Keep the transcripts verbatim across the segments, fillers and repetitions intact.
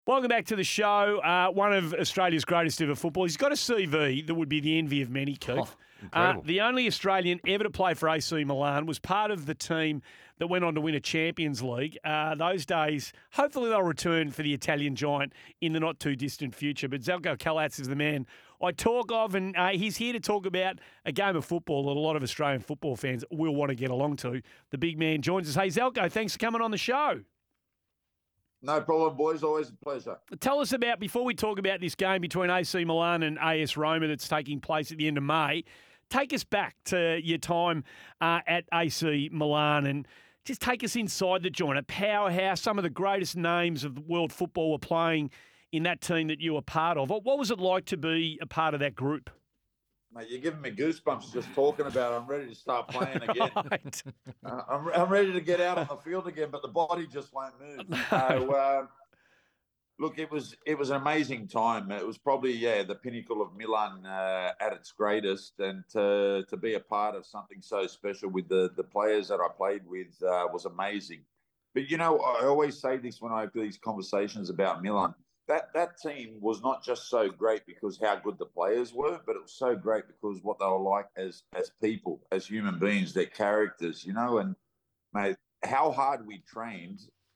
Welcome back to the show. Uh, one of Australia's greatest ever footballers. He's got a C V that would be the envy of many, Keith. Oh, incredible. Uh, the only Australian ever to play for A C Milan, was part of the team that went on to win a Champions League. Uh, those days, hopefully they'll return for the Italian giant in the not-too-distant future. But Zeljko Kalac is the man I talk of, and uh, he's here to talk about a game of football that a lot of Australian football fans will want to get along to. The big man joins us. Hey, Zeljko, thanks for coming on the show. No problem, boys. Always a pleasure. Tell us about, before we talk about this game between A C Milan and A S Roma that's taking place at the end of May, take us back to your time uh, at A C Milan and just take us inside the joint, a powerhouse. Some of the greatest names of world football were playing in that team that you were part of. What was it like to be a part of that group? Mate, you're giving me goosebumps just talking about it. I'm ready to start playing again. Right. uh, I'm, I'm ready to get out on the field again, but the body just won't move. So, uh, look, it was it was an amazing time. It was probably, yeah, the pinnacle of Milan uh, at its greatest. And to, to be a part of something so special with the, the players that I played with uh, was amazing. But, you know, I always say this when I have these conversations about Milan. That that team was not just so great because how good the players were, but it was so great because what they were like as as people, as human beings, their characters, you know. And mate, how hard we trained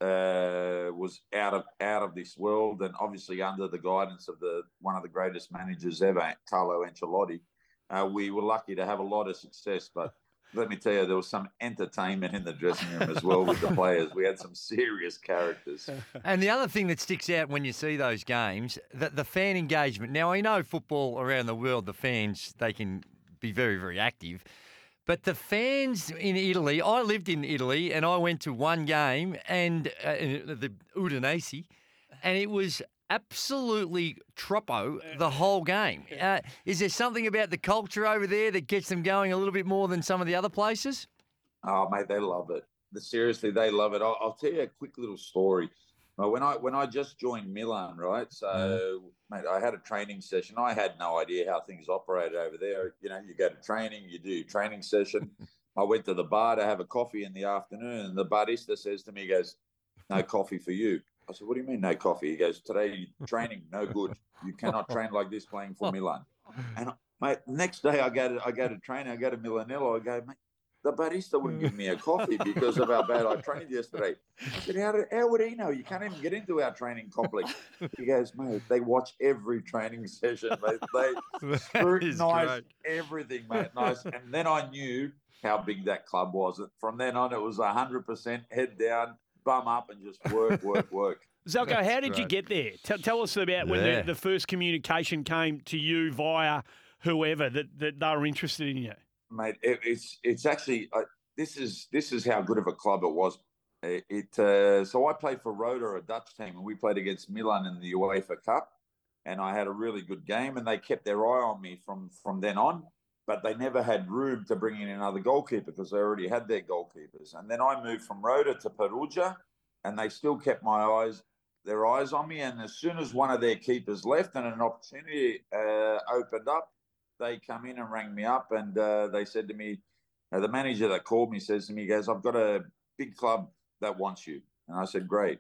uh, was out of out of this world, and obviously under the guidance of the one of the greatest managers ever, Carlo Ancelotti, uh, we were lucky to have a lot of success. But let me tell you, there was some entertainment in the dressing room as well with the players. We had some serious characters. And the other thing that sticks out when you see those games, the, the fan engagement. Now, I know football around the world, the fans, they can be very, very active. But the fans in Italy, I lived in Italy and I went to one game and uh, the Udinese, and it was absolutely troppo the whole game. Uh, is there something about the culture over there that gets them going a little bit more than some of the other places? Oh, mate, they love it. Seriously, they love it. I'll, I'll tell you a quick little story. Uh, When I when I just joined Milan, right? So, mm. mate, I had a training session. I had no idea how things operated over there. You know, you go to training, you do training session. I went to the bar to have a coffee in the afternoon, and the barista says to me, he goes, "No coffee for you." I said, "What do you mean no coffee?" He goes, "Today training, no good. You cannot train like this playing for Milan." And mate, next day I go to I go to training. I go to Milanello. I go, "Mate, the barista wouldn't give me a coffee because of how bad I trained yesterday." I said, how, did, how would he know? You can't even get into our training complex. He goes, "Mate, they watch every training session. Mate. They scrutinize everything, mate." Nice. And then I knew how big that club was. From then on, it was one hundred percent head down, bum up, and just work, work, work. Zeljko, how did great. you get there? Tell, tell us about when yeah. the, the first communication came to you via whoever that, that they were interested in you. Mate, it, it's it's actually uh, this is this is how good of a club it was. It, it uh, so I played for Roda, a Dutch team, and we played against Milan in the UEFA Cup, and I had a really good game, and they kept their eye on me from from then on. But they never had room to bring in another goalkeeper because they already had their goalkeepers. And then I moved from Roda to Perugia, and they still kept my eyes their eyes on me. And as soon as one of their keepers left and an opportunity uh, opened up, they come in and rang me up, and uh, they said to me, uh, the manager that called me says to me, he goes, "I've got a big club that wants you." And I said, "Great."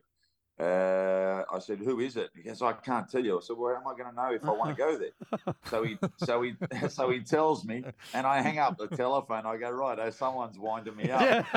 Uh, I said, "Who is it?" He goes, "I can't tell you." I said, "Well, how am I going to know if I want to go there?" so he, so he, so he tells me, and I hang up the telephone. I go, "Right, oh, someone's winding me up."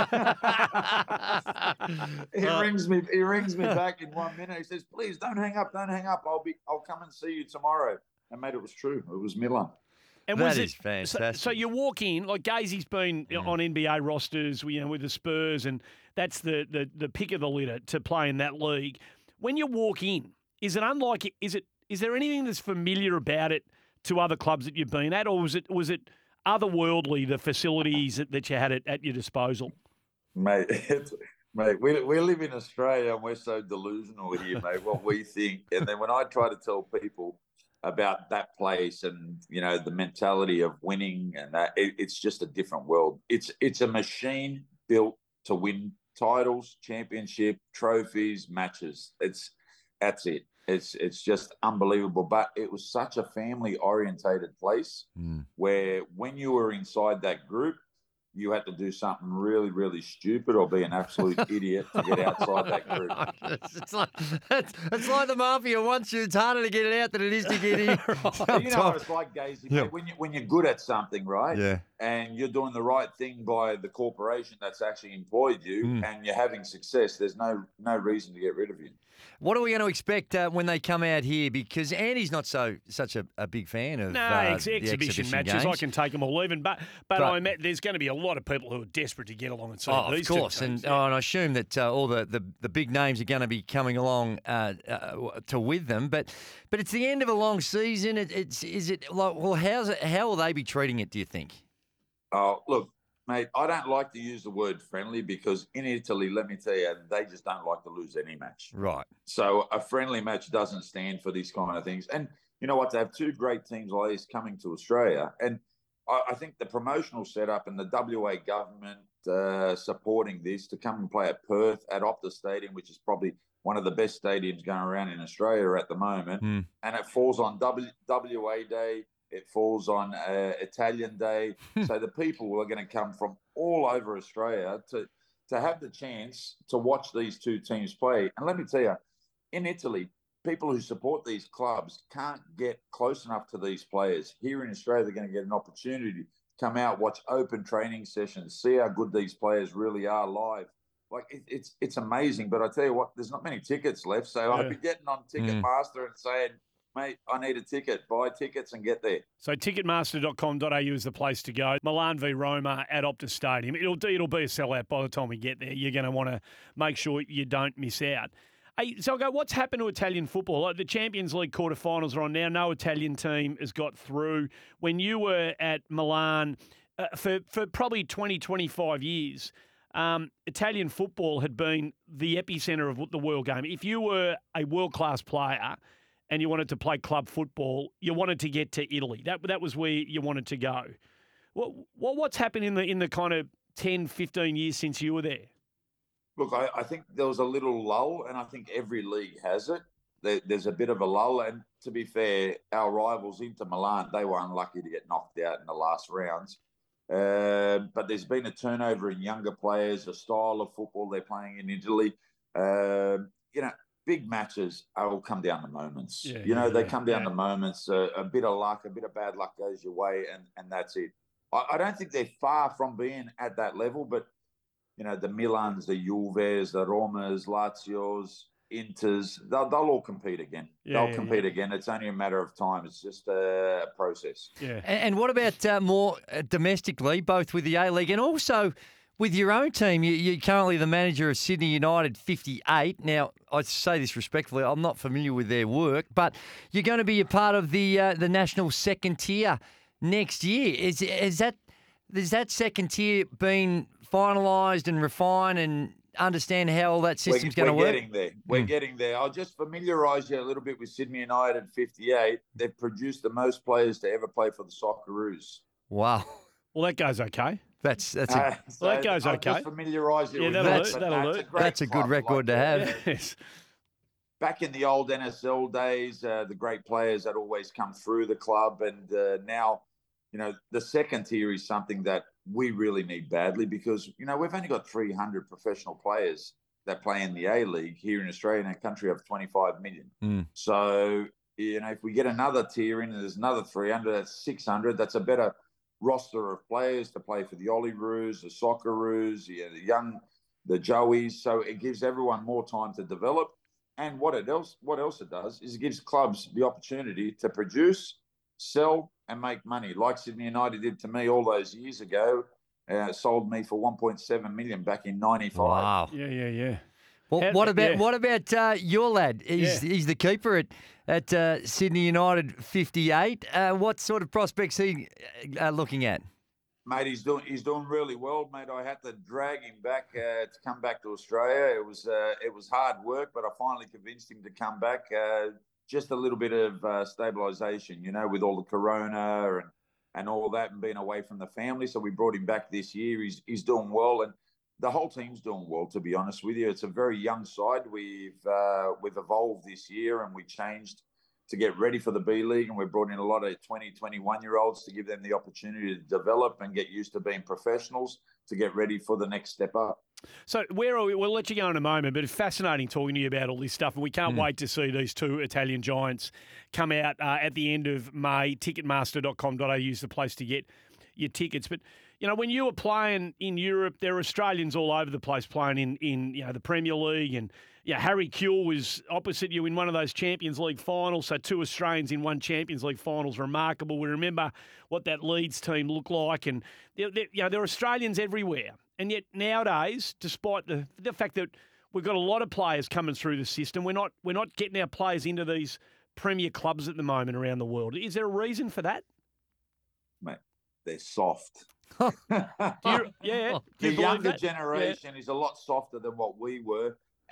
he rings me, he rings me back in one minute. He says, "Please don't hang up, don't hang up. I'll be, I'll come and see you tomorrow." And mate, it was true. It was Milan. And that was is it, fantastic. So, so you walk in, like Gazy's been mm. on N B A rosters, you know, with the Spurs, and that's the, the the pick of the litter to play in that league. When you walk in, is it unlike? Is it? Is there anything that's familiar about it to other clubs that you've been at, or was it was it otherworldly, the facilities that, that you had at, at your disposal? Mate, it's, mate, we we live in Australia and we're so delusional here, mate. What we think, and then when I try to tell people about that place and, you know, the mentality of winning and that, it, it's just a different world. It's it's a machine built to win titles, championship, trophies, matches. It's that's it. It's it's just unbelievable. But it was such a family orientated place mm. where when you were inside that group, you had to do something really, really stupid or be an absolute idiot to get outside that group. it's, like, it's, it's like the mafia wants you. It's harder to get it out than it is to get in. Right. You know what it's like, Gazy, Yeah. mate, when, you, when you're good at something, right? Yeah. And you're doing the right thing by the corporation that's actually employed you Mm. and you're having success, there's no no reason to get rid of you. What are we going to expect uh, when they come out here? Because Andy's not so such a, a big fan of No, uh, ex- the exhibition, exhibition matches. games. I can take them all even, but but, But- I met there's going to be a lot of people who are desperate to get along and see Oh, these of course, two teams. and, oh, and I assume that uh, all the, the, the big names are going to be coming along uh, uh, to with them. But but it's the end of a long season. It, it's is it like well? How's it, how will they be treating it? Do you think? Oh, look, mate, I don't like to use the word friendly because in Italy, let me tell you, they just don't like to lose any match. Right. So a friendly match doesn't stand for these kind of things. And you know what? To have two great teams like this coming to Australia, and I, I think the promotional setup and the W A government uh, supporting this to come and play at Perth at Optus Stadium, which is probably one of the best stadiums going around in Australia at the moment, Mm. and it falls on w, WA Day. It falls on uh, Italian Day. So the people are going to come from all over Australia to to have the chance to watch these two teams play. And let me tell you, in Italy, people who support these clubs can't get close enough to these players. Here in Australia, they're going to get an opportunity to come out, watch open training sessions, see how good these players really are live. Like it, it's it's amazing. But I tell you what, there's not many tickets left. So Yeah. I'd be getting on Ticketmaster and saying, mate, I need a ticket. Buy tickets and get there. So ticketmaster dot com dot a u is the place to go. Milan v Roma at Optus Stadium. It'll it'll be a sellout by the time we get there. You're going to want to make sure you don't miss out. Hey, so I go, what's happened to Italian football? Like the Champions League quarterfinals are on now. No Italian team has got through. When you were at Milan uh, for, for probably twenty, twenty-five years, um, Italian football had been the epicentre of the world game. If you were a world-class player and you wanted to play club football, you wanted to get to Italy. That that was where you wanted to go. What, what what's happened in the in the kind of ten, fifteen years since you were there? Look, I, I think there was a little lull, and I think every league has it. There, there's a bit of a lull, and to be fair, our rivals Inter Milan, they were unlucky to get knocked out in the last rounds. Uh, but there's been a turnover in younger players, a style of football they're playing in Italy. Uh, you know, big matches all come down to moments. Yeah, you know, yeah, they yeah, come down yeah. to moments. Uh, a bit of luck, a bit of bad luck goes your way, and, and that's it. I, I don't think they're far from being at that level, but you know, the Milans, the Juves, the Romas, Lazios, Inters, they'll, they'll all compete again. Yeah, they'll yeah, compete yeah. again. It's only a matter of time. It's just a process. Yeah. And, and what about uh, more uh, domestically, both with the A-League and also with your own team? You, you're currently the manager of Sydney United fifty-eight. Now, I say this respectfully, I'm not familiar with their work, but you're going to be a part of the uh, the national second tier next year. Is, is that is that second tier been finalised and refined and understand how all that system's we're, going to we're work? getting there. We're Mm. getting there. I'll just familiarise you a little bit with Sydney United fifty-eight. They've produced the most players to ever play for the Socceroos. Wow. Well, that goes okay. That's that's a, Uh, so Well, that goes I'll okay. Just familiarise you Yeah, with that'll that. do, but that'll no, do. it's great that's a good club. record Like, to uh, have. Yes. Back in the old N S L days, uh, the great players that always come through the club, and uh, now, you know, the second tier is something that we really need badly because you know we've only got three hundred professional players that play in the A League here in Australia, in a country of twenty-five million. Mm. So you know, if we get another tier in, and there's another three hundred, that's six hundred. That's a better roster of players to play for the Olyroos, the Socceroos, you know, the young, the Joeys. So it gives everyone more time to develop. And what it else, what else it does is it gives clubs the opportunity to produce, sell, and make money, like Sydney United did to me all those years ago. Uh, sold me for one point seven million back in ninety-five. Wow. Yeah, yeah, yeah. Well, How- what about yeah. what about uh, your lad? He's Yeah. he's the keeper at at uh, Sydney United fifty-eight. Uh, what sort of prospects he uh, looking at? Mate, he's doing he's doing really well, mate. I had to drag him back uh, to come back to Australia. It was uh, it was hard work, but I finally convinced him to come back. Uh, just a little bit of uh, stabilisation, you know, with all the corona and and all that, and being away from the family. So we brought him back this year. He's he's doing well, and the whole team's doing well. To be honest with you, it's a very young side. We've uh, we've evolved this year, and we changed to get ready for the B League, and we've brought in a lot of twenty, twenty-one-year-olds to give them the opportunity to develop and get used to being professionals to get ready for the next step up. So where are we? We'll let you go in a moment, but it's fascinating talking to you about all this stuff, and we can't mm. wait to see these two Italian giants come out uh, at the end of May. ticketmaster dot com dot a u is the place to get your tickets. But, you know, when you were playing in Europe, there were Australians all over the place playing in, in you know, the Premier League, and yeah, Harry Kewell was opposite you in one of those Champions League finals. So two Australians in one Champions League finals, remarkable. We remember what that Leeds team looked like, and there, there, you know, there are Australians everywhere. And yet nowadays, despite the the fact that we've got a lot of players coming through the system, we're not we're not getting our players into these premier clubs at the moment around the world. Is there a reason for that? Mate, they're soft. Do you, yeah, do the you younger that? generation yeah. is a lot softer than what we were.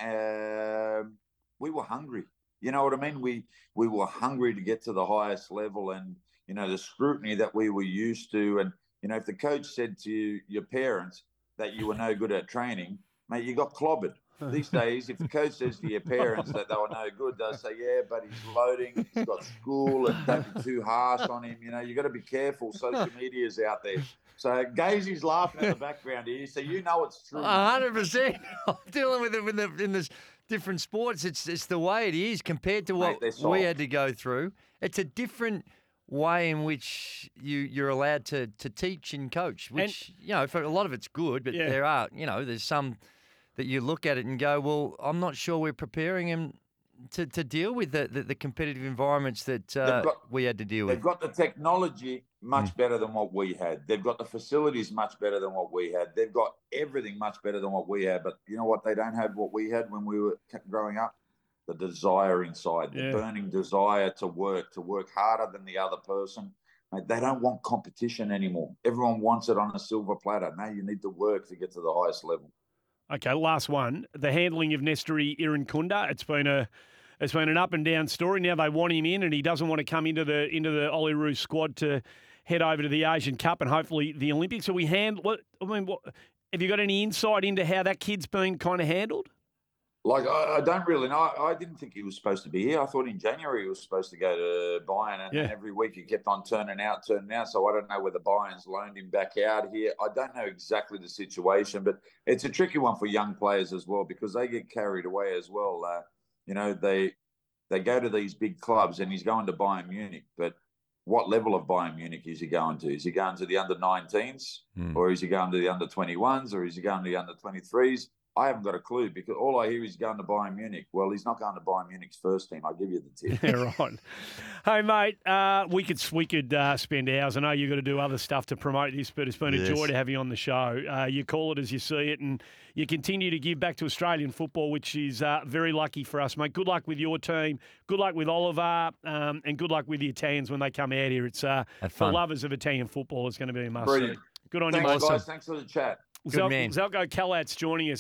Um, we were hungry. You know what I mean? We we were hungry to get to the highest level, and you know the scrutiny that we were used to. And you know, if the coach said to you, your parents that you were no good at training, mate, you got clobbered. These days, if the coach says to your parents that they were no good, they'll say, yeah, but he's loading, he's got school, and don't be too harsh on him. You know, you got to be careful. Social media's out there. So Gazy's laughing in the background here, so you know it's true. one hundred percent. I'm dealing with it in the, in the different sports. It's, it's the way it is compared to what Mate, we had to go through. It's a different way in which you, you're allowed to, to teach and coach, which, and, you know, for a lot of it's good, but yeah. there are, you know, there's some that you look at it and go, well, I'm not sure we're preparing him to, to deal with the, the, the competitive environments that uh, got, we had to deal they've with. They've got the technology much mm. better than what we had. They've got the facilities much better than what we had. They've got everything much better than what we had. But you know what? They don't have what we had when we were growing up. The desire inside, the yeah. burning desire to work, to work harder than the other person. Mate, they don't want competition anymore. Everyone wants it on a silver platter. Now you need to work to get to the highest level. Okay, last one. The handling of Nestori Irankunda. It's been a it's been an up and down story. Now they want him in, and he doesn't want to come into the into the Olyroos squad to head over to the Asian Cup and hopefully the Olympics. So we hand what I mean, what, have you got any insight into how that kid's been kind of handled? Like, I, I don't really know. I didn't think he was supposed to be here. I thought in January he was supposed to go to Bayern, and, yeah. and every week he kept on turning out, turning out. So I don't know whether Bayern's loaned him back out here. I don't know exactly the situation, but it's a tricky one for young players as well because they get carried away as well. Uh, you know, they they go to these big clubs, and he's going to Bayern Munich, but what level of Bayern Munich is he going to? Is he going to the under nineteens, mm. or is he going to the under twenty-ones, or is he going to the under twenty-threes? I haven't got a clue because all I hear is going to Bayern Munich. Well, he's not going to Bayern Munich's first team. I'll give you the tip. Yeah, right. Hey, mate, uh, we could we could uh, spend hours. I know you've got to do other stuff to promote this, but it's been yes. a joy to have you on the show. Uh, you call it as you see it, and you continue to give back to Australian football, which is uh, very lucky for us, mate. Good luck with your team. Good luck with Oliver, um, and good luck with the Italians when they come out here. It's uh, for lovers of Italian football. It's going to be a must. Brilliant. Good on Thanks, you, mate. guys. Thanks for the chat. Good man. Zeljko Kalatz joining us.